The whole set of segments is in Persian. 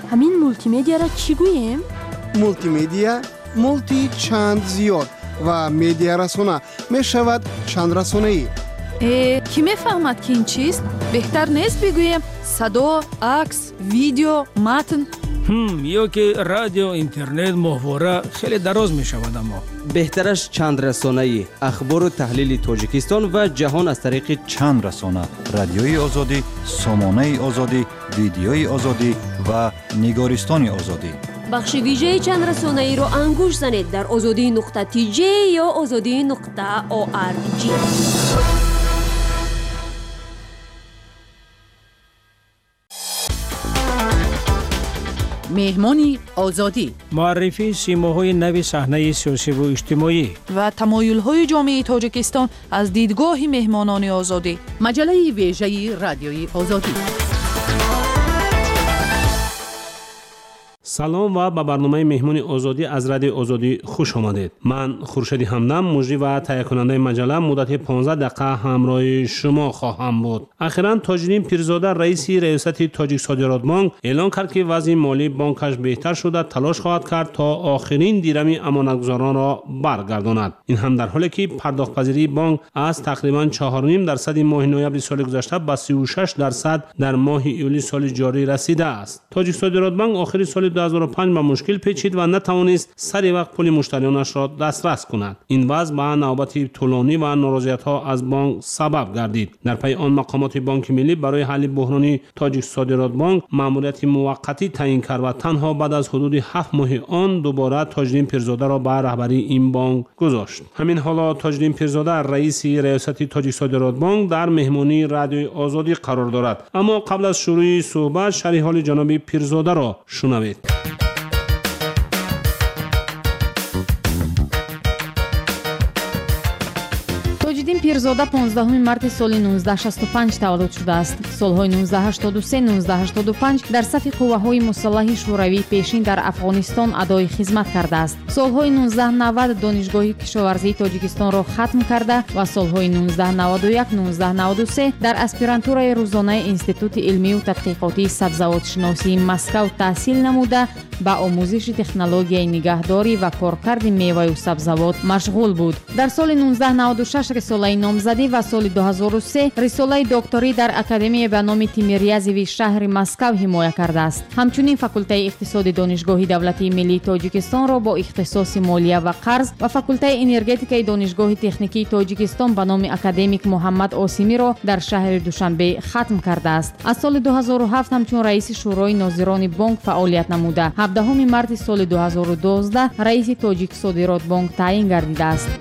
همین مولتی مدیا را چی گوییم؟ مولتی مدیا مولتی چند زیاد و مدیا رسانه می شود چند رسانه‌ای. کی میفهمد که این چیست؟ بهتر نیست بگوییم صدا، عکس، ویدیو، متن؟ یا که رادیو، اینترنت، ماهواره خیلی دراز می شود. اما بهترش چند رسانه‌ای، اخبار و تحلیل تاجیکستان و جهان از طریق چند رسانه: رادیوی آزادی، سامانه آزادی، ویدیوی آزادی و نگارستان آزادی. بخش ویژه چند رسانه‌ای رو انگوش زنید در azadi.tj یا azadi.org. مهمانی آزادی، معرفی سیماهای نو صحنه سیاسی و اجتماعی و تمایل‌های جامعه تاجیکستان از دیدگاه مهمانان آزادی. مجله ویژه رادیوی آزادی. سلام و به برنامه مهمون آزادی از رادیو آزادی خوش آمدید. من خورشید همدم، مجری و تهیه کننده مجله، مدت 15 دقیقه همراه شما خواهم بود. اخیراً تاجدین پیرزاده رئیس ریاست تاجیک صادرات بانک اعلان کرد که وضع مالی بانکش بهتر شده، تلاش خواهد کرد تا آخرین درم امانتگزاران را برگرداند. این هم در حالی که پرداخت پذیری بانک از تقریباً 4.5% ماه نوامبر سال گذشته به 36% در ماه ایولی سال جاری رسیده است. تاجیک صادرات بانک آخر سال 2005 به مشکل پیچید و نتوانست سری وقت پول مشتریانش را دسترس کند. این وضع به نوبت طولانی و ناراضیت‌ها از بانک سبب گردید. در پی آن مقامات بانک ملی برای حل بحران تاجیک صادرات بانک مأموریت موقتی تعیین کرد و تنها بعد از حدود 7 ماه آن دوباره تاجدین پیرزاده را به رهبری این بانک گذاشت. همین حالا تاجدین پیرزاده رئیس ریاست تاجیک صادرات بانک در مهمانی رادیو آزادی قرار دارد. اما قبل از شروع صحبت شرح حال جناب پیرزاده را شنوید. تاجدین پیرزاده 15 مارت سال 1965 تولد شده است. سالهای 1983 1985 در صف قوه‌های مسلح شوروی پیشین در افغانستان ادای خدمت کرده است. سالهای 1990 دانشگاه کشاورزی تاجیکستان را ختم کرده و سالهای 1991 1993 در اسپیرانتورای روزانه انستیتوت علمی و تحقیقاتی سبزوات شناسی مسکو تحصیل نموده با آموزش تکنولوژی نگهداری و کارکرد میوه و سبزوات مشغول بود. در سال 1996 رساله نامزدی و سال 2003 رساله دکتری در اکادمی به نام تیمیریازیوی شهر مسکو حمایت کرده است. همچنین فاکولته اقتصاد دانشگاه دولتی ملی تاجیکستان را با اختصاص مالیه و قرض و فاکولته انرژتیک دانشگاه تکنیکی تاجیکستان به نام اکادمیک محمد آسیمی را در شهر دوشنبه ختم کرده است. از سال 2007 همچون رئیس شورای ناظران بانک فعالیت نموده. 17 مارت سال 2012 رئیس تاجیک صادرات بانک تعیین گردیده است.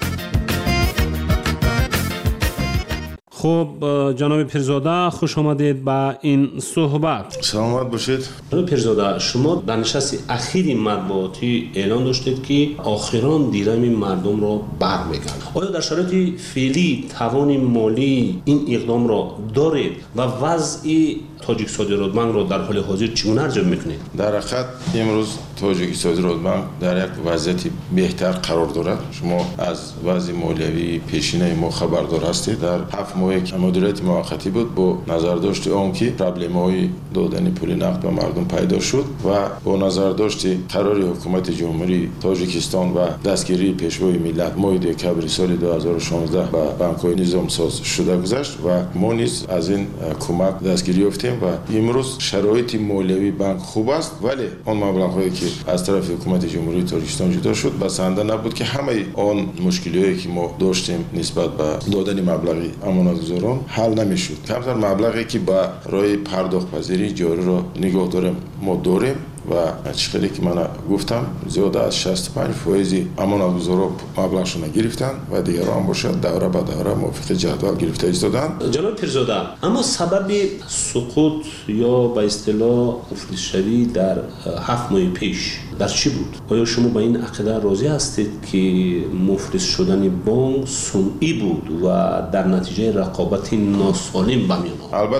خب جناب پیرزاده خوش آمدید به این صحبت. سلامت باشید. جناب پیرزاده، شما در نشست اخیر مطبوعاتی اعلان داشتید که آخران درم مردم را برمیگرداند. آیا در شرایط فعلی توان مالی این اقدام را دارید و وضع تاجیک صادرات بانک را در حال حاضر چگونه ارزیابی میکنید؟ در حقیقت امروز تاجیک صادرات بانک در یک وضعیت بهتر قرار دارد. شما از وضع مالیوی پیشینه ما خبردار هستید. در 7 ماه که مدیریت موقتی بود با نظرداشت آن که پرابلم‌های دادن پول نقد به مردم پیدا شد و با نظرداشت قرار حکومت جمهوری تاجیکستان و دستگیری پیشوای ملت ماه دکبر سال 2016 به بانک‌های نظام ساز شده گذشت و ما نیز از این کمک دستگیری یافتیم و امروز شرایط مالیوی بانک خوب است، ولی آن مبلغ‌هایی که از طرف حکومت جمهوری تاجیکستان جدا شد بسنده نبود که همه آن مشکلایی که ما داشتیم نسبت به دادن مبلغ امانتگزاران حل نمیشد. کمتر مبلغی که با راه پرداخت پذیری جاری را نگاه داریم ما داریم و چیزی که من گفتم زیاده از 65% امانتگزاران مبلغشون گرفتن و دیگران باشد دوره به دوره موافق جدول گرفته ایستادن. جناب پیرزاده، اما سبب سقوط یا به اصطلاح افلیس شوی در 7 ماه پیش در چی بود؟ آیا شما با این عقیده راضی هستید که مفلس شدن بانک صنعی بود و در نتیجه رقابت ناسالم به میان آمد؟ البته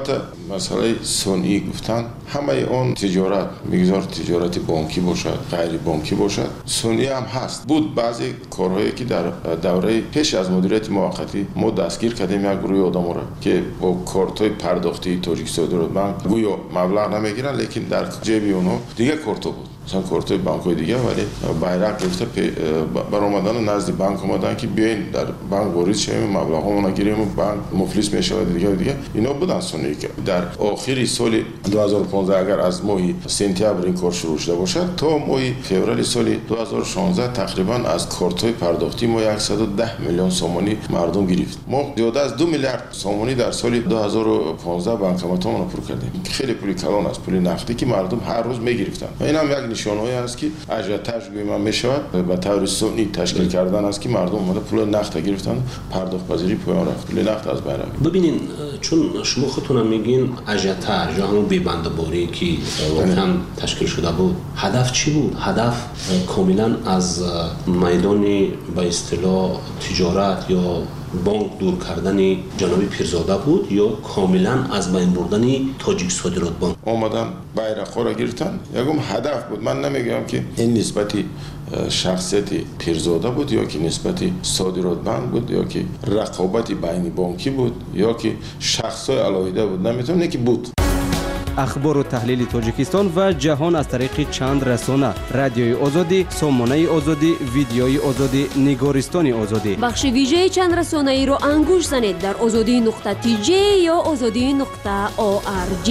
مسئله صنعی گفتن، همه اون تجارت میگذار تجارت بانکی باشد، غیر بانکی باشد، صنعی هم هست. بود بعضی کارهایی که در دوره پیش از مدیریت موقتی ما دستگیر کردیم یک گروه آدما را که با کارت‌های پرداختی تاجیک صادرات بانک گویا مبلغ نمیگیرن، لیکن در جیب اونها دیگه کارتا بود، مثلا کارتای بانک‌های دیگه، ولی بیرق گرفته برآمدن نزد بانک اومدن که بیاین در بانک وارد شویم، مبلغمون رو گیریم، بانک مفلس میشه و دیگه اینا بودن صنعی. که در آخر سال 2015 اگر از ماه سپتامبر این کار شروع شده باشد تا ماه فوریه سال 2016 تقریبا از کارت‌های پرداختی ما 110 میلیون سومانی مردم گرفت. ما زیاده از 2 میلیارد سومانی در سال 2015 بانکماتمون رو پر کردیم. خیلی پول کلان است، پول نقدی که مردم هر روز میگرفتن. این هم یک نشانه‌ای است که اژیتاژ گویم میشود به طور صنعی تشکیل کردن است که مردم اومده پول نقد گرفتن، پرداخت پذیری پایان رفت، پول نقد از بین رفت. ببینین چون شما خودتون میگین اژیتاژ یا همون بی‌بنده‌باری که واقعا تشکیل شده بود، هدف چی بود؟ هدف کاملا از میدان به اصطلاح تجارت یا بانک دور کردن جناب پیرزاده بود یا کاملا از بین بردن تاجیک صادرات بانک؟ اومدن بیرق‌ها را گرفتن. یکم هدف بود. من نمیگم که این نسبتی شخصیت پیرزاده بود یا که نسبتی صادرات بانک بود یا که رقابت بین بانکی بود یا که شخصای علاوه بود، نمیتونه که بود. اخبار و تحلیل تاجیکستان و جهان از طریق چند رسانه: رادیوی آزادی، سامانه آزادی، ویدیوی آزادی، نگارستان آزادی. بخش ویژه چند رسانه ای رو انگوش زنید در azadi.tj یا azadi.org.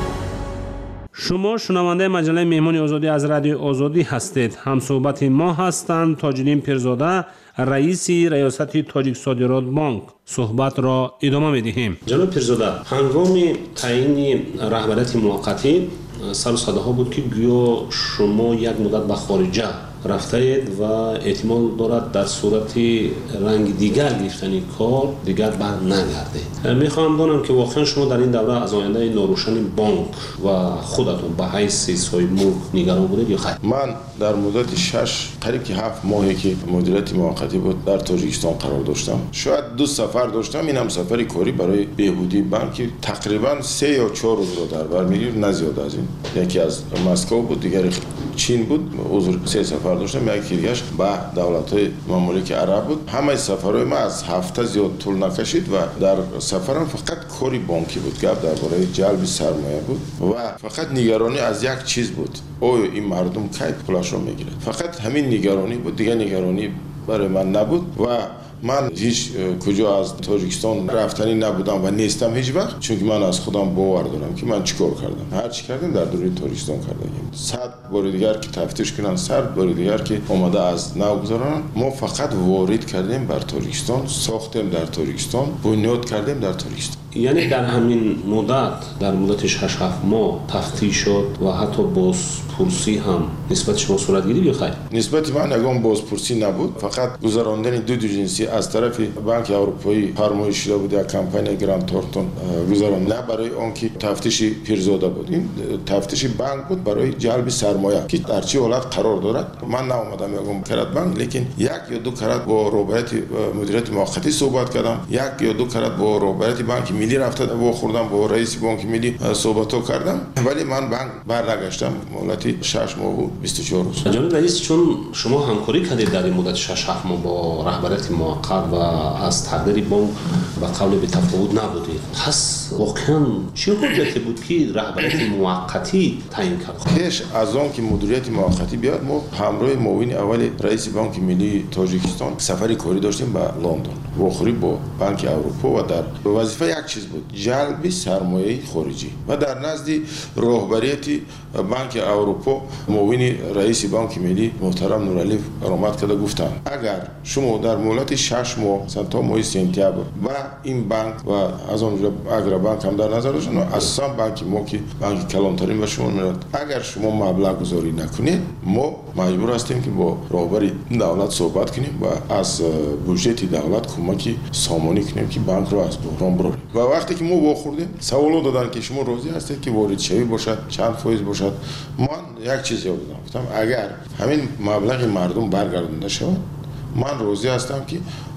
شما شنونده مجله مهمان آزادی از رادیو آزادی هستید. همصحبت ما هستند تاجدین پیرزاده، رئیس ریاست تاجیک صادرات بانک. صحبت را ادامه می‌دهیم. جناب پیرزاده، هنگام تعیین رهبریت موقتی سر و صدا ها بود که گویا شما یک مدت به خارجه رفته اید و احتمال دارد در صورت رنگ دیگر گرفتن کار دیگر بر نگرده. میخواهم دانم که واقعا شما در این دوره از آینده ناروشن بانک و خودتون به حیث صاحب ملک نگران بودید یا خیر؟ من در مدت 6 قریب که 7 ماهی که مدیریت موقتی بود در تاجیکستان قرار داشتم. شاید 2 سفر داشتم، این هم سفری کاری برای بهبودی بانک تقریبا 3 یا 4 روز رو در بر میگیرد، نه زیاد از این. یکی از مسکو بود، دیگری چین بود. حضور 3 سفر داشتم، یکی دیگه‌اش به دولت‌های ممالک عرب بود. همه سفرهای ما از هفته زیاد طول نکشید و در سفرم فقط کاری بانکی بود، گپ درباره جلب سرمایه بود و فقط نگرانی از یک چیز بود: آیا این مردم کی پولش رو میگیرند؟ فقط همین نگرانی بود، دیگه نگرانی برای من نبود و من هیچ کجا از تاجیکستان رفتنی نبودم و نیستم هیچ وقت، چون من از خودم باور دارم که من چیکار کردم. هر چی کردم در دوره تاجیکستان کردم. 100 بار دیگر که تفتیش کنن، 100 بار دیگر که اومده از نو گذارن، ما فقط وارد کردیم بر تاجیکستان، ساختیم در تاجیکستان، بنیاد کردیم در تاجیکستان. یعنی در همین مدت، در مدت 6-7 ماه تفتیش شد و حتی بازپرسی هم نسبت شما صورت گرفت یا خیر؟ نسبت من یگان بازپرسی نبود، فقط گذراندن دو جنسی از طرف بانک اروپایی فرمایش شده بود. یک کمپانی گراند تورنتون گذراند، نه برای آنکه تفتیش پیرزاده بود. این تفتیش بانک بود برای جلب سرمایه که در چه حالت قرار دارد. من ناامدم یگان کرد بانک، لیکن 1 یا 2 کرات با رهبریت مدیریت موقتی صحبت کردم، 1 یا 2 کرات با رهبریت بانک ملی رفته و خوردم، با رئیس بانک ملی صحبت کردم، ولی من بانک برنگشتم مدتی 6 ماه و 24 روز. جناب رئیس، چون شما همکاری کردید در این مدت 6-7 ماه با رهبریت موقت و از تقدیر بانک و قول به تفاوت نبودید، پس واقعا چه حجتی بود که رهبریت موقتی تعیین کرد؟ پیش از آن که مدیریت موقتی بیاد، ما همراه معاون اول رئیس بانک ملی تاجیکستان سفری کاری داشتیم به لندن، واخوری با بانک اروپا و در وظیفه یک چیز بود: جلب سرمایه خارجی. و در نزد رهبریت بانک اروپا معاون رئیس بانک ملی محترم نورعلی آمد کرده گفتن اگر شما در مدت 6 ماه تا ماه سپتامبر و این بانک و از اونجا اگر بانک هم در نظر داشتن، اساسا بانک ما که بانک کلانترین و شما میاد، اگر شما مبلغ گذاری نکنید ما مجبور هستیم که با رهبر دولت صحبت کنیم و از بودجه دولت کمکی سامانی کنیم که بانک رو از بحران براریم. و وقتی که ما واخوردیم سوالو دادن که شما راضی هستید که وارد شوی باشد، چند فایز باشد. من یک چیز یاد دادم، گفتم اگر همین مبلغ مردم برگردونده شود، من راضی هستم که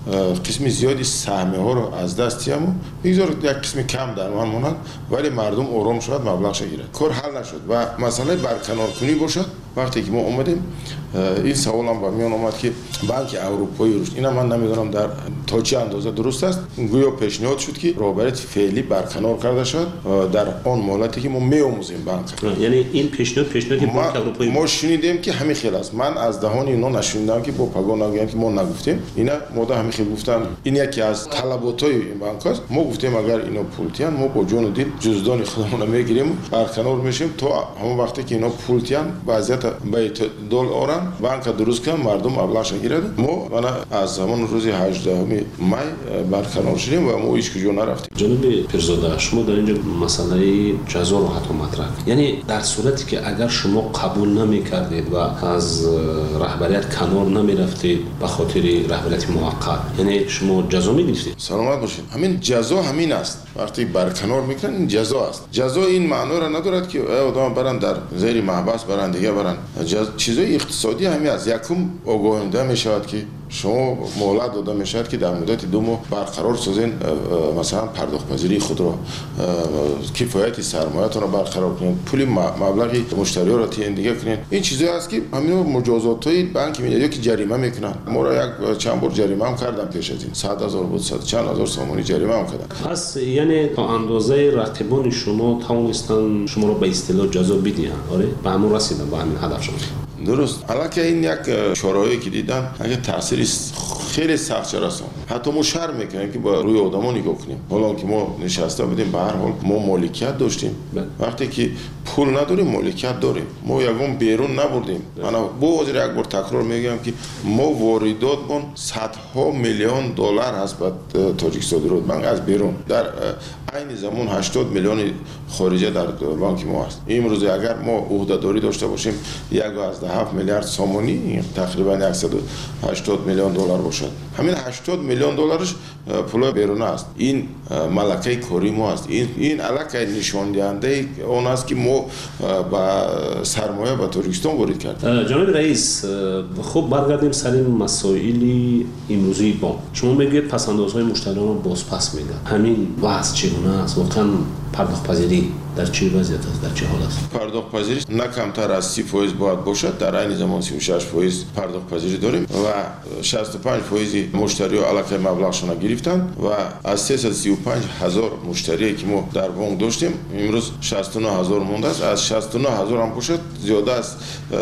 قسم زیادی سهمیه ها رو از دست دیم بگذار یک قسم کم در من ماند ولی مردم آرام شد مبلغش گیرد کار حل نشد و مسئله برکنار کنی باشد. وقتی که ما اومدیم این سوال هم با میان اومد که بانک اروپایی رشد اینا من نمیدونم در تا چه اندازه درست است گویا پیشنهاد شد که رابطه فعلی برکنار کرده شد در آن مهلتی که ما میآموزیم بانک. یعنی این پیشنهادی بانک اروپایی ما شنیدیم که همین خیلی است. من از دهان اینا نشنیدم که با پگاه نگویم که ما نگفتیم. اینا ماده همین خیلی گفتن این یکی از طلباتای این بانک است. ما گفتیم اگر اینا پولتیان ما با جون و دل جزدان خودمون میگیریم برکنار میشیم تا همون وقتی که اینا پولتیان وضعیت بیت دلار بانک درست کنه مردم مبلغش گیرد. ما از زمان روز 18 می برکنار شدیم و ما هیچ کجا نرفتیم. جناب پیرزاده شما در اینجا مسئله جزا رو حتی مطرح یعنی در صورتی که اگر شما قبول نمی‌کردید و از رهبریت کنار نمی‌رفتید به خاطر رهبریت موقت یعنی شما جزا می‌گرفتید. سلامت باشید. همین جزا همین است. وقتی برکنار میکنن این جزا است. جزا این معنی را ندارد که آدم برن در زیر محبس برن دیگه برن. چیزای اقتصادی همین است. یکم آگاهنده میشود که شما مهلت داده میشد که در مدت 2 ماه برقرار سازین مثلا پرداخت پذیری خود را کفایت سرمایه‌تون را برقرار کنین پول مبلغی مشتری را تین دیگه کنین. این چیزایی است که همین مجازاتای بانک میاد که جریمه میکنن. ما را یک چند بار جریمه هم کردم پیش از این 100,000 بود 100 چند هزار سامانی جریمه هم کردن. پس یعنی تا اندازه رقیبان شما توانستن شما را به اصطلاح جزا بدین. آره به همون رسیدن به همین هدف شما. درست. البته این یک شورایی که دیدم اگه تاثیر خیلی سخت رسون حتی ما شرم میکنیم که با روی آدما نگاه کنیم. حالا که ما نشسته بودیم به هر حال ما مالکیت داشتیم. وقتی که پول نداریم مالکیت داریم. ما یکم بیرون نبردیم. من با یک بار تکرار میگم که ما وارداتمون صدها میلیون دلار هست به تاجیک صادرات بانک از بیرون. در عین زمان 80 میلیون خارجه در بانک ما است. امروز اگر ما عهده‌داری داشته باشیم 1.7 میلیارد سامانی تقریبا 180 میلیون دلار باشد. همین 80 میلیون دلارش پول بیرون است. این ملکه کاری ما است. این علاقه نشان دهنده اون است که ما با سرمایه به ترکستان وارد کردیم. جناب رئیس خوب برگردیم سر این مسائل امروزی بانک. شما میگید پس‌اندازهای مشتریان رو بازپس میدن. همین وضع چگونه است؟ واقعا پرداخت پذیری در چه وضعیت است؟ در چه حال است؟ پرداخت پذیری نه کمتر از 30% باید باشد. در عین زمان 36% پرداخت پذیری داریم و 65% مشتری ها علاقه مبلغشون گرفتن و از 335,000 مشتری که ما در بانک داشتیم امروز 69,000 مونده است. از 69,000 هم باشد زیاده از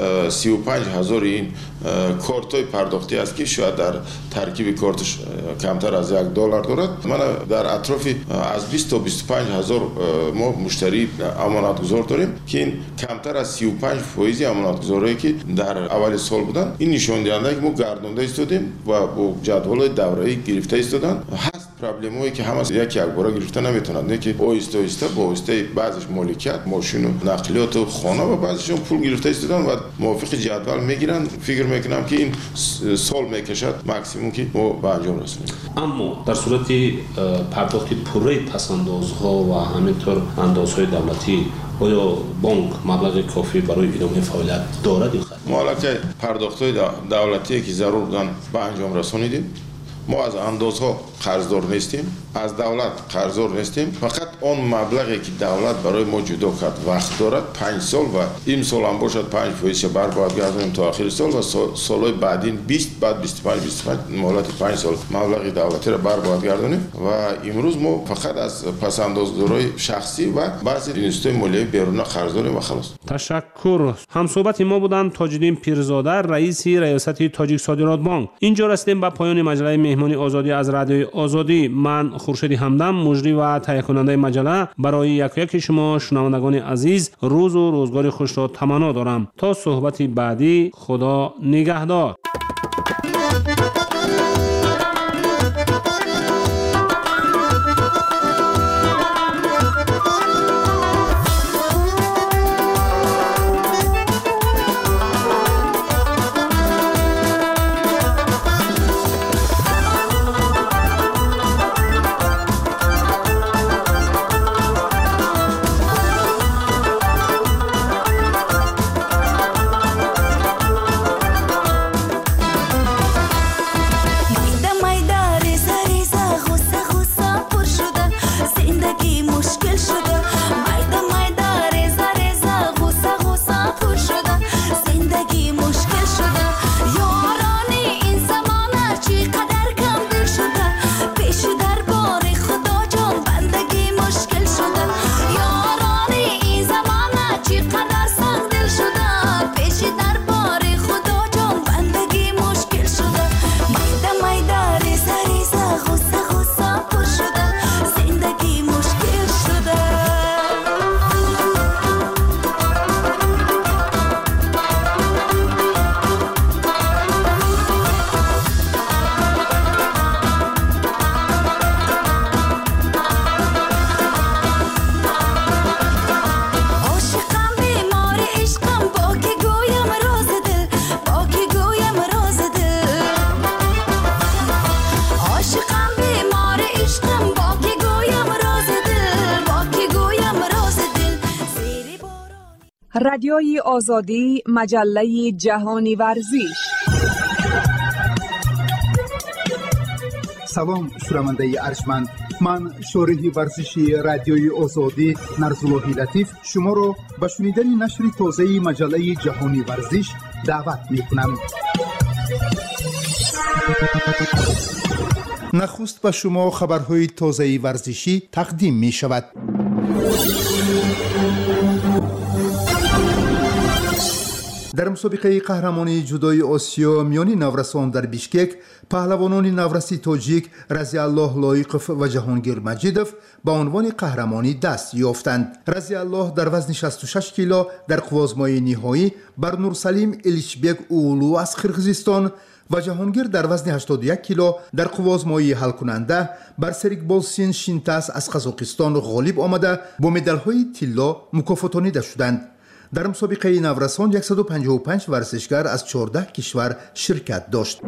35,000 این کارتای پرداختی است که شاید در ترکیب کارتش کمتر از $1 دارد. من در اطراف از 20 تا 25,000 ما مشتری امانتگزار داریم که این کمتر از 35% امانتگزارایی که در اول سال بودن. این نشون دهنده که ما گردونده ایستادیم و با جدول دوره‌ای گرفته ایستادن. هست پرابلمایی که همه یک بار گرفته نمیتونن. نه که آهسته با آهسته بعضیش مالکیت ماشین و نقلیات و خانه و بعضیشون پول گرفته ایستادن و موافق جدول میگیرن. فکر میکنم که این سال میکشد ماکسیمم که ما به انجام رسونیم. اما در صورت پرداخت پوره پس‌اندازها و همینطور اندازهای دولتی آیا بانک مبلغ کافی برای ادامه فعالیت دارد یا خیر؟ ما علاقه پرداخت‌های دولتی که ضرور بودن به انجام رسانیدیم. ما از اندازها قرضدار نیستیم، از دولت قرضدار نیستیم. فقط اون مبلغی که دولت برای ما جدا کرد وقت دارد 5 سال و این سال هم باشد 5% بر باید گردونیم تا آخر سال و سالهای بعدین 20 بعد 25 مهلت 5 سال مبلغ دولتی را بر باید گردونیم و امروز ما فقط از پس‌اندازدارای شخصی و بعضی اینستای مالیاتی بیرون قرض داریم و خلاص. تشکر. همصحبت ما بودند تاج‌الدین پیرزاده رئیس ریاست تاجیک صادرات بانک. اینجا رسیدیم به پایان مجله مهمانی آزادی از رادیوی آزادی. من خورشید همدم مجری و تهیه کننده مجله برای یک شما شنوندگان عزیز روز و روزگار خوش را تمنا دارم. تا صحبتی بعدی خدا نگهدار. رادیوی آزادی، مجله جهانی ورزش. سلام شنونده ارجمند، من شارح ورزشی رادیوی آزادی نرزالله لطیف شما را به شنیدن نشر تازه مجله جهانی ورزش دعوت می‌کنم. نخست به شما خبرهای تازه ورزشی تقدیم می شود. در مسابقه قهرمانی جودوی آسیا میان نورسان در بیشکک، پهلوانان نورسی تاجیک رضی الله لایقف و جهانگیر مجیدوف به عنوان قهرمانی دست یافتند. رضی الله در وزن 66 کیلو در قوازمای نهایی بر نورسلیم الیچبک اولو از قرقیزستان و جهانگیر در وزن 81 کیلو در قوازمای حل کننده بر سریکبولسین شینتاس از قزاقستان غالب آمده با مدال‌های طلا مکافاتانیده شدند. در مسابقه نورسان 155 ورزشگر از 14 کشور شرکت داشت.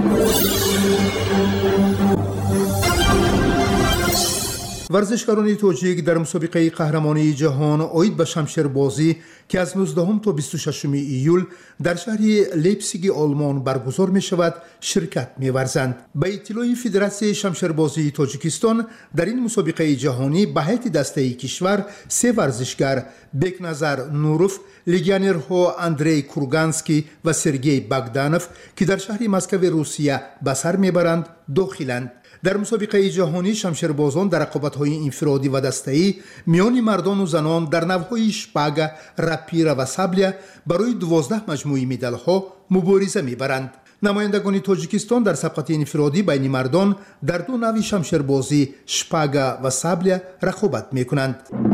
ورزشکاران تاجیک در مسابقه قهرمانی جهان عاید به شمشیربازی که از 19 تا 26 ایول در شهر لیپزیگ آلمان برگزار می شود شرکت می ورزند. به اطلاع فدراسیون شمشیربازی تاجیکستان در این مسابقه جهانی به هیئت دسته کشور 3 ورزشگر بکنظر نوروف، لگیونرها اندری کورگانسکی و سرگئی باگدانوف که در شهر مسکو روسیه به سر میبرند داخلند. در مسابقه جهانی شمشیربازان در رقابت‌های انفرادی و دسته‌ای میان مردان و زنان در نوع‌های شپاگ، راپیر و سابل برای 12 مجموعه مدال‌ها مبارزه می‌برند. نمایندگان تاجیکستان در سبقت انفرادی بین مردان در 2 نوع شمشیربازی شپاگ و سابل رقابت می‌کنند.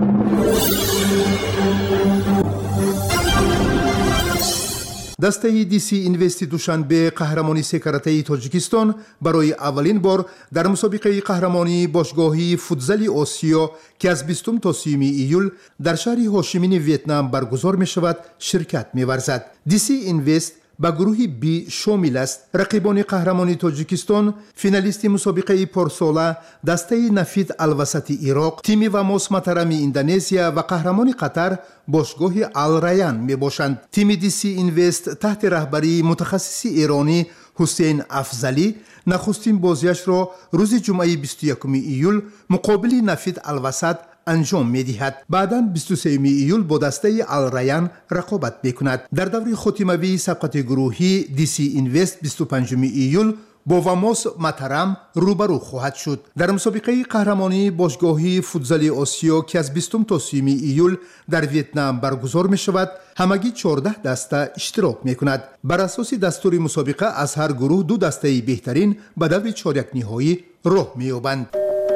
دسته دیسی اینوست دوشنبه قهرمانی سکرته تاجیکستان برای اولین بار در مسابقه قهرمانی باشگاهی فوتزال آسیا که از 20 تا 30 ایول در شهر هاشیمین ویتنام برگزار می شود شرکت می ورزد. دیسی اینوست با گروه بی شامل است. رقیبان قهرمانی تاجیکستان فینالیست مسابقه پارسالا دسته نفید الوسط عراق، تیم واموس ماترامی اندونزیا و قهرمان قطر باشگاه الریان می باشند. تیم دیسی اینوست تحت رهبری متخصص ایرانی حسین افضلی نخستین بازیش را روز جمعه 21 ایول مقابل نفید الوسط انجام می‌دهد. بعداً 23 ایول با دسته الریان رقابت می‌کند. در دور ختامی سبقت گروهی دیسی اینوست 25 ایول با واموس ماترام روبرو خواهد شد. در مسابقه قهرمانی باشگاهی فوتزال آسیا که از 20 تا 30 ایول در ویتنام برگزار می شود، همگی 14 دسته اشتراک می کند. بر اساس دستور مسابقه از هر گروه 2 دسته بهترین به دور چهارک نهایی راه می یابند.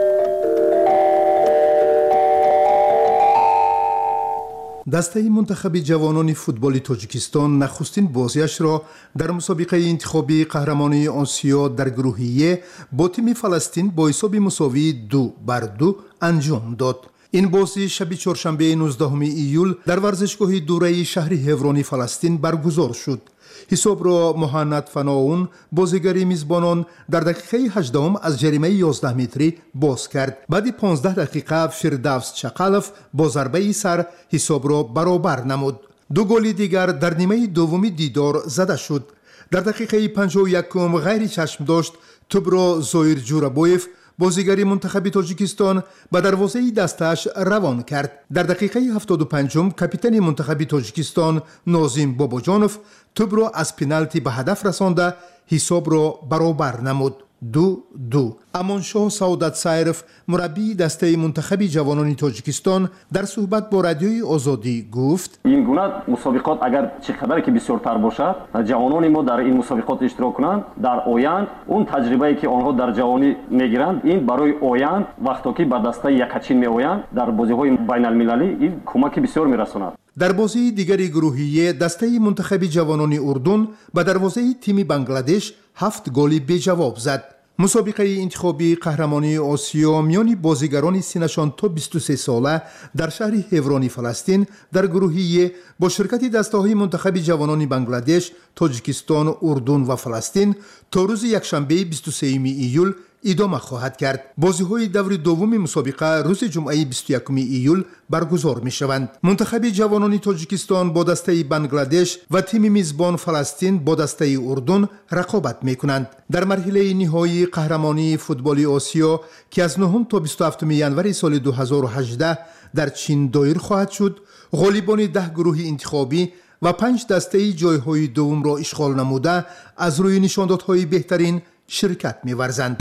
دسته منتخب جوانان فوتبال تاجیکستان نخستین بازیش را در مسابقه انتخابی قهرمانی آسیا در گروهیه با تیم فلسطین با حساب مساوی 2-2 انجام داد. این بازی شب چهارشنبه 19 ایول در ورزشگاه دوره شهر هورانی فلسطین برگزار شد. حساب را مهند فناون بازیگر میزبانان در دقیقه 18 از جریمه 11 متری باز کرد. بعد 15 دقیقه فردوس چقالف با ضربه سر حساب را برابر نمود. 2 گل دیگر در نیمه دوم دیدار زده شد. در دقیقه 51 غیر چشم داشت توپ را زایر جورابویف بازیگر منتخب تاجیکستان به دروازه دستش روان کرد. در دقیقه 75 کاپیتان منتخب تاجیکستان نازیم باباجانوف توپ را از پنالتی به هدف رسانده حساب را برابر نمود. 2-2. امانشاه سعادت سایرف مربی دسته منتخب جوانان تاجیکستان در صحبت با رادیوی آزادی گفت: این گونه مسابقات اگر چقدر که بسیارتر باشد جوانان ما در این مسابقات اشتراک کنند در آینده اون تجربه‌ای که آنها در جوانی میگیرند این برای آینده وقتی که به دسته یکچین میآیند در بازی‌های بین‌المللی این کمک بسیار میرساند. در بازی دیگری گروهی دسته منتخب جوانان اردن به دروازه تیم بنگلادش 7 گل به جواب زد. مسابقه انتخابی قهرمانی آسیا میان بازیگران سنشان تا 23 ساله در شهر هورانی فلسطین در گروهی با شرکت دسته‌های منتخب جوانان بنگلادش، تاجیکستان، اردن و فلسطین تا روز یکشنبه 23 ایول ادامه خواهد کرد. بازی‌های دور دوم مسابقه روز جمعه 21 ایول برگزار می‌شوند. منتخب جوانان تاجیکستان با دسته بنگلادش و تیم میزبان فلسطین با دسته اردن رقابت می‌کنند. در مرحله نهایی قهرمانی فوتبال آسیا که از 9 تا 27 ژانویه سال 2018 در چین دایر خواهد شد، غالبان 10 گروه انتخابی و 5 دسته جایهای دوم را اشغال نموده از روی نشاندادهای بهترین شرکت می‌ورزند.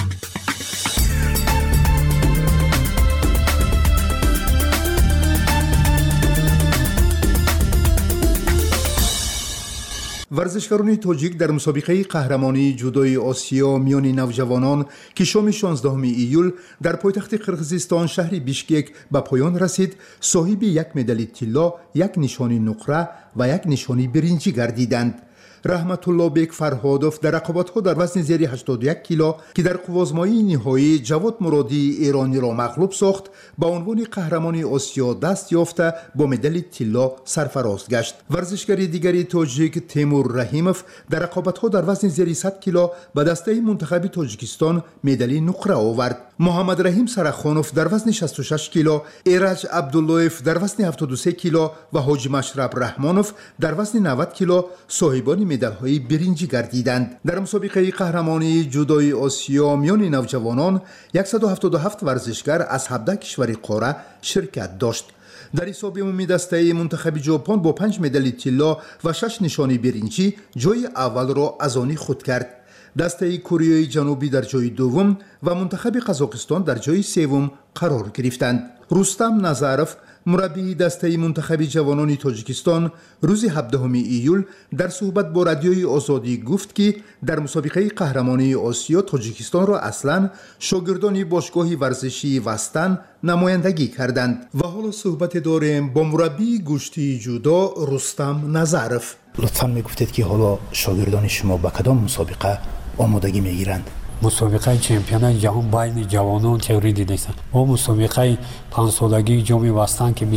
ورزشکاران تاجیک در مسابقه قهرمانی جودوی آسیا میان نوجوانان که شام 16 ایول در پایتخت قرقیزستان شهر بیشکک به پایان رسید، صاحب یک مدال طلا، یک نشانی نقره و یک نشانی برنجی گردیدند. رحمت الله بیگ فرهادوف در رقابت‌ها در وزن زیر 81 کیلو که در قوازمایی نهایی جواد مرادی ایرانی را مغلوب ساخت، با عنوان قهرمان آسیا دست یافته با مدال طلا سرفراز گشت. ورزشکار دیگری تاجیک تیمور رحیموف در رقابت‌ها در وزن زیر 100 کیلو به دسته منتخب تاجیکستان مدال نقره آورد. محمد رحیم سرخانوف در وزن 66 کیلو، ایرج عبداللهیف در وزن 73 کیلو و حاجی مشرب رحمانوف در وزن 90 کیلو صاحبان مدال‌های برنجی گردیدند. در مسابقه قهرمانی جودوی آسیا میان نوجوانان 177 ورزشکار از 17 کشور قاره شرکت داشت. در حساب عمومی دسته منتخب ژاپن با 5 مدال طلا و 6 نشانی برنجی جای اول را از آن خود کرد. دسته کره جنوبی در جای دوم و منتخب قزاقستان در جای سوم قرار گرفتند. رستم نظرف مربی دسته منتخب جوانان تاجیکستان روز 17 ایول در صحبت با رادیوی آزادی گفت که در مسابقه قهرمانی آسیا تاجیکستان را اصلا شاگردان باشگاه ورزشی وستن نمایندگی کردند. و حالا صحبت داریم با مربی گشتی جودو رستم نظرف. لطفاً میگفتید که حالا شاگردان شما با کدام مسابقه آمادگی میگیرند؟ مسابقه چمپیونات جهان بین جوانان تئوری دیدند. ما مسابقه 5 سالگی جام وستان که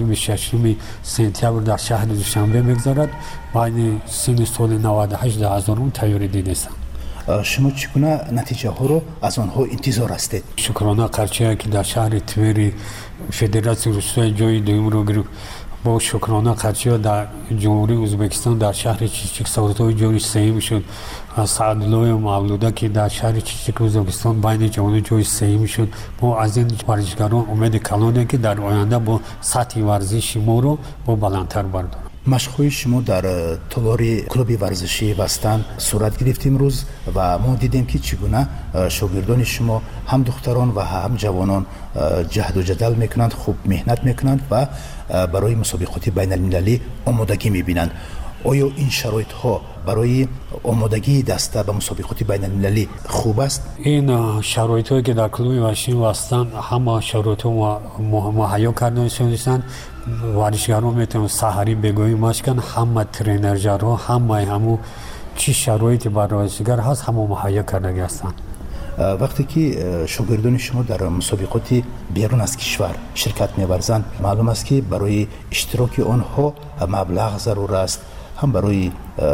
25 سپتامبر در شهر دوشنبه میگذرد بین سن سال 98 تا 2000 تئوری دیدند. شما چگونه نتیجه ها رو از آنها انتظار هستید؟ شکرانه قرچه که در شهر توری فدراسیون روسیه جای دوم رو گرفت. با شکرانه قرچه در جمهوری ازبکستان در شهر چیچک ساوتای جای سوم شد. سعدالله مولوده که در شهر چیچک ازبکستان بین جوانان جای سوم شد. ما از این ورزشکاران امید کلانه که در آینده با سطح ورزشی ما رو با بلندتر برداریم. مشق‌های شما در تالار کلوب ورزشی وستان صورت گرفت امروز و ما دیدیم که چگونه شاگردان شما هم دختران و هم جوانان جهد و جدل میکنند، خوب مهنت میکنند و برای مسابقات بین المللی آمادگی میبینند. آیا این شرایط ها برای آمادگی دسته به مسابقات بین المللی خوب است؟ این شرایط هایی که در کلوب ورزشی وستان همه شرایط ها مهیا کرده شدند. ورزشکاران میتونن سحری بگویی مشکن، همه ترینرها همه چی شرایطی برای ورزشکار هست همه مهیا کرده هستند. وقتی که شاگردان شما در مسابقات بیرون از کشور شرکت می‌ورزند، معلوم است که برای اشتراک آنها مبلغ ضرور است، هم برای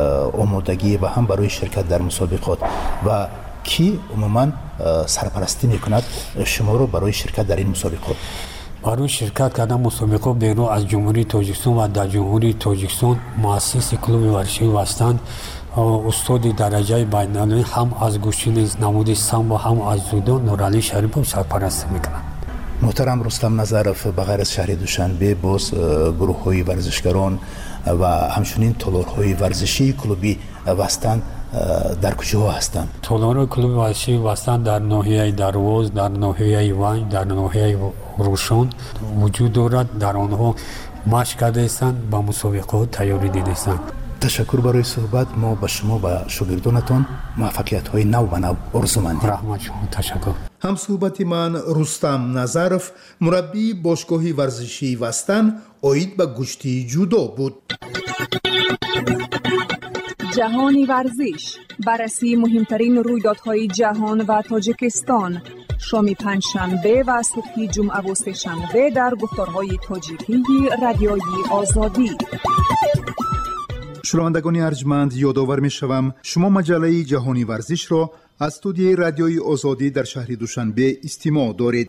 آمادگی و هم برای شرکت در مسابقات. و کی عموما سرپرستی میکند شما رو برای شرکت در این مسابقات؟ برای شرکت کردن مسابقات بیرون از جمهوری تاجیکستان و در جمهوری تاجیکستان مؤسس کلوب ورزشی وستان استاد درجه بین‌المللی هم از گوشین نمود سامبو هم از جودو نورعلی شریفوف سرپرستی میکنند. محترم رستم نظرف، بغیر از شهر دوشنبه باز گروه های ورزشکاران و همچنین تالارهای ورزشی کلوبی وستان در کجا هستند؟ تالار کلوب ورزشی وستان در ناحیه درواز، در ناحیه وان، در ناحیه روشن وجود دارد. در آنها مشق کرده هستند، با مسابقات تیاری دیده هستند. تشکر برای صحبت. ما به شما و شاگردانتان موفقیت های نو و نو آرزومندیم. رحمت شما. تشکر. هم صحبت من رستم نظرف، مربی باشگاه ورزشی وستان، عاید به گشتی جودو بود. جهانی ورزش، بررسی مهمترین رویدادهای جهان و تاجیکستان، شام پنجشنبه و صبح جمعه و سه‌شنبه در گفتارهای تاجیکی رادیوی آزادی. شنوندگان ارجمند، یادآور می‌شوم شما مجله جهانی ورزش را از استودیوی رادیوی آزادی در شهر دوشنبه استماع دارید.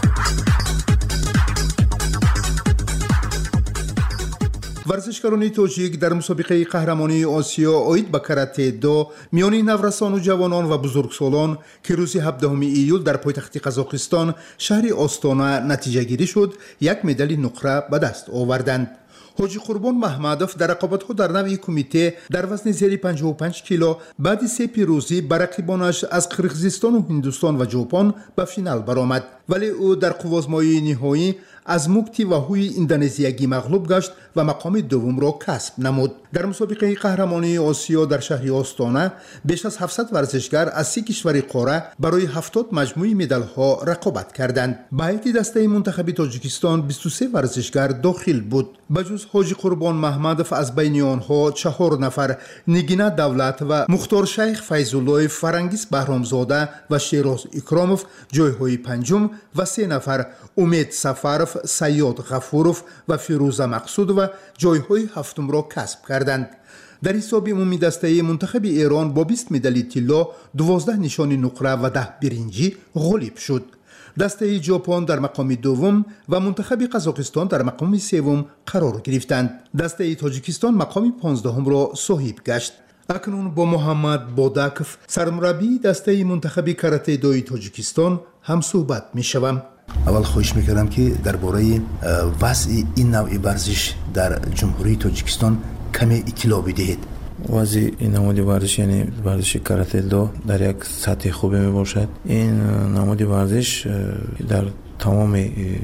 ورزشکاران تاجیک در مسابقه قهرمانی آسیا آید به کاراته دو میان نورسان و جوانان و بزرگسالان که روز 17 ایول در پایتخت قزاقستان شهر آستانه نتیجه گیری شد، یک مدال نقره به دست آوردند. حاجی قربان محمدوف در رقابت‌ها در نوع کمیته در وزن زیر 55 کیلو بعد 3 پیروزی بر رقیبانش از قرقیزستان و هندوستان و ژاپن به فینال برآمد، ولی او در قوازمایی نهایی از موکتی و هوی اندونزیایی مغلوب گشت و مقام دوم را کسب نمود. در مسابقه قهرمانی آسیا در شهر آستانه بیش از 700 ورزشکار از 3 کشور قاره برای 70 مجموعه مدال‌ها رقابت کردند. به هیئت دسته منتخب تاجیکستان 23 ورزشکار داخل بود. بجز حاجی قربان محمدوف از بین آنها 4 نفر نگینه دولت و مختار شیخ فیض‌الله، فرنگیس بهرامزاده و شیراز اکراموف جایهای پنجم و 3 نفر امید سفرف، سیاد غفورف و فیروزه مقصود و جایهای هفتم را کسب کردند. در حساب عمومی دسته منتخب ایران با 20 مدال طلا، 12 نشان نقره و 10 برنجی غالب شد. دسته ژاپن در مقام دوم و منتخب قزاقستان در مقام سوم قرار گرفتند. دسته تاجیکستان مقام 15 را صاحب گشت. اکنون با محمد بوداکوف، سرمربی دسته منتخب کاراته دوی تاجیکستان هم صحبت می شوم. اول خواهش میکردم که درباره وضع این نوع ورزش در جمهوری تاجیکستان کمی اطلاع بدهید. وضع این نماد ورزش یعنی ورزش کاراته دو در یک سطح خوبی می باشد. این نماد ورزش در تمام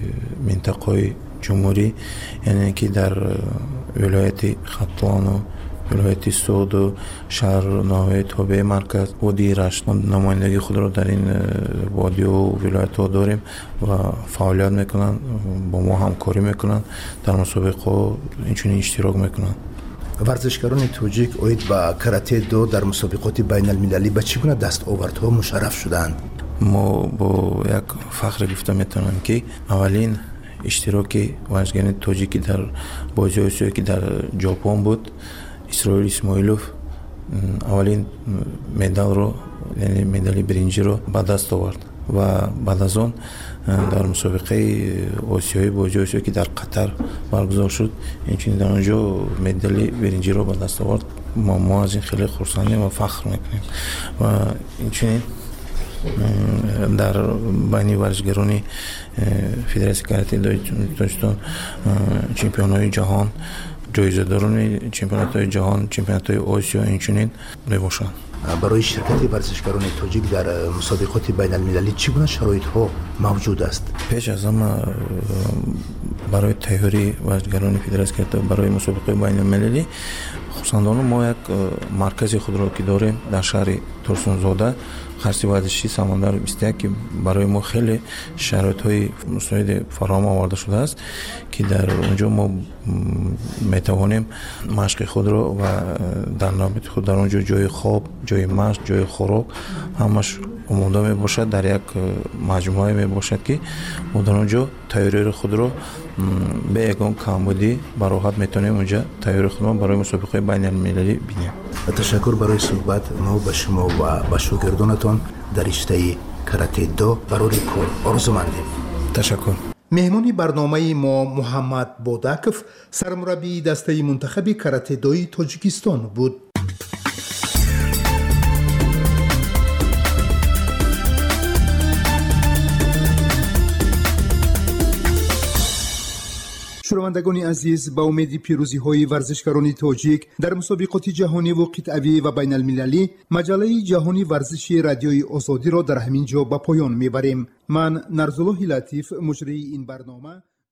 منطقه جمهوری، یعنی که در ولایت ختلان و ولایت سود و شهر ناحیه توبه مرکز وادی رشت نمایندگی خود را در این وادی و ولایت ها داریم و فعالیت میکنن، با ما همکاری میکنن، در مسابقه اینچنین اشتراک میکنن. ورزشکاران تاجیک اوید با کاراته دو در مسابقات بین المللی به چگونه دستاوردها مشرف شدند؟ ما با یک فخر گفته میتونم که اولین اشتراک ورزشکاران تاجیکی در بازی آسیا که در ژاپن بود، اسرائیل اسماعیلوف اولین مدال رو، یعنی مدال برنجی رو به دست آورد و بعد از آن در مسابقه آسیایی بازی آسیایی که در قطر برگزار شد، اینچنین در آنجا مدال برنجی رو به دست آورد. ما از این خیلی خرسندیم و فخر میکنیم و اینچنین در بین ورزشکاران فدراسیون کاراته دوی تاجیکستان چمپیون‌های جهان، جایزه داران چمپیونات‌های جهان، چمپیونات‌های آسیا اینچنین میباشند. برای شرکت ورزشکاران تاجیک در مسابقات بین المللی چگونه شرایط‌ها موجود است؟ پیش از همه برای تیاری ورزشکاران فدراسیون کاراته برای مسابقات بین المللی خصوصا ما یک مرکز خود را که داریم در شهر ترسونزاده خرسی ورزشی سمندر 21 که برای ما خیلی شرایط‌های مساعد فراهم آورده شده است که در اونجا ما میتوانیم مشق خود را و در نامت خود در اونجا جای خواب، جای مشق، جای خوراک همش آماده می باشد. در یک مجموعه می باشد که ما در اونجا تیاری خود را به یگان کمبودی براحت میتونیم اونجا تیاری خود برای مسابقه بین المللی بینیم. تشکر برای صحبت ما با شما و با شاگردانتان در رشته کاراته دو برای کار آرزومندیم. تشکر. مهمانی برنامه ما محمد بوداکوف، سرمربی دسته منتخب کاراته دوی تاجیکستان بود. شنوندگان عزیز، با امید پیروزی های ورزشکاران تاجیک در مسابقات جهانی و قطعی و بین المللی، مجله جهانی ورزشی رادیوی آزادی را در همین جا به پایان میبریم. من نرزالله لطیف، مجری این برنامه